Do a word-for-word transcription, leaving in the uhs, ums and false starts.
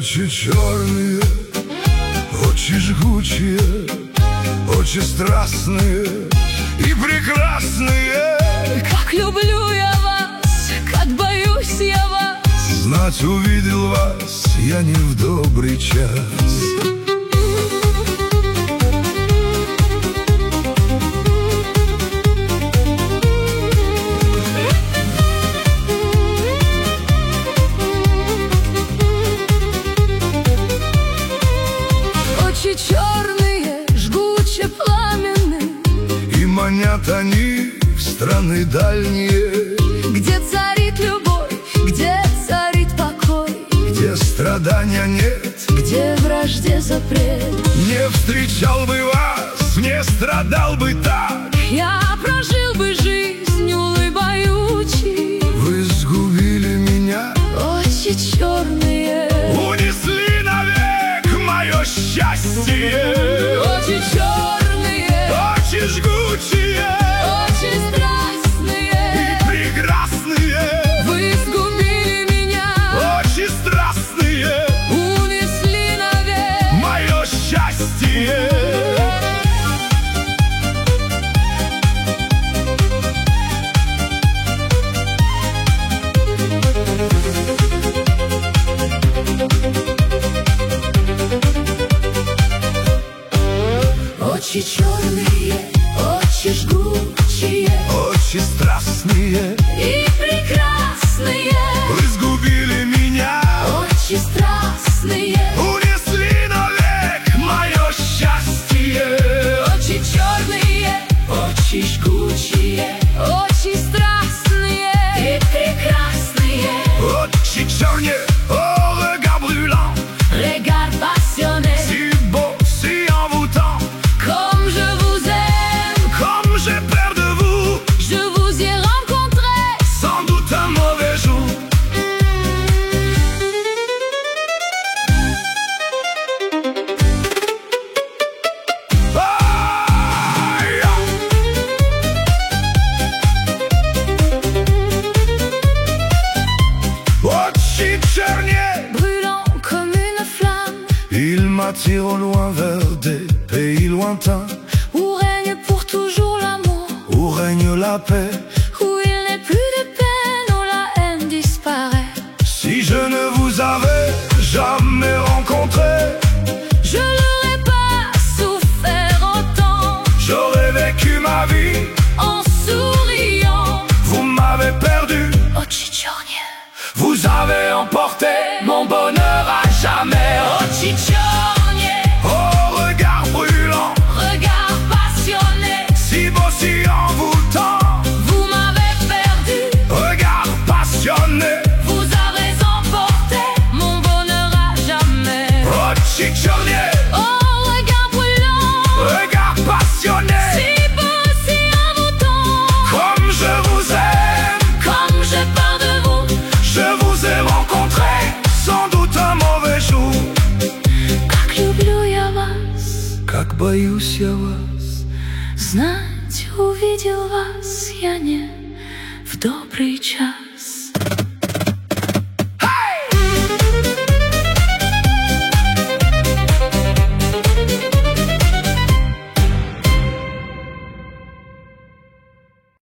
Очи черные, очи жгучие, очи страстные и прекрасные. Как люблю я вас, как боюсь я вас. Знать увидел вас я не в добрый час. Очи черные, жгуче пламенные, И манят они в страны дальние, где царит любовь, где царит покой, где страдания нет, где вражде запрет. Не встречал бы вас, не страдал бы так. Я прожил бы жизнь улыбаючей. Вы сгубили меня, Очи черные, унесли навек мое счастье. очи черные, Очи жгучие очи страстные. и прекрасные, Вы сгубили меня, очи страстные, унесли навек. мое счастье. Очи черные, очи жгучие Очи страстные, и прекрасные. вы сгубили меня, Очи страстные, унесли навек мое счастье. очи черные, очи жгучие, очи страстные и прекрасные. Очи черные, oh regard brûlant, Regard passionné, si beau, si envoûtant, comme je vous aime. comme j'ai peur de vous, Je vous ai rencontré, sans doute un mauvais jour. Aïe! Очи черные, brûlant comme une flamme, il m'attire au loin vers des pays lointains, où règne pour toujours l'amour, où règne la paix. où il n'est plus de peine, où la haine disparaît. Si je ne vous avais jamais rencontré, Je n'aurais pas souffert autant, j'aurais vécu ma vie, en souriant. vous m'avez perdu, Очи черные, vous avez emporté mon bonheur à jamais. очи черные, Oh regard brûlant, regard passionné. si beau, si envoûtant, Vous m'avez perdu, regard passionné. vous avez emporté mon bonheur à jamais. Очи черные, Oh, regard brûlant, regard passionné, si beau, si envoûtant, comme je vous aime, comme j'ai peur de vous. je vous ai rencontré, sans doute un mauvais jour. Как люблю я вас, Как боюсь я вас, знать увидел вас я не в добрый час.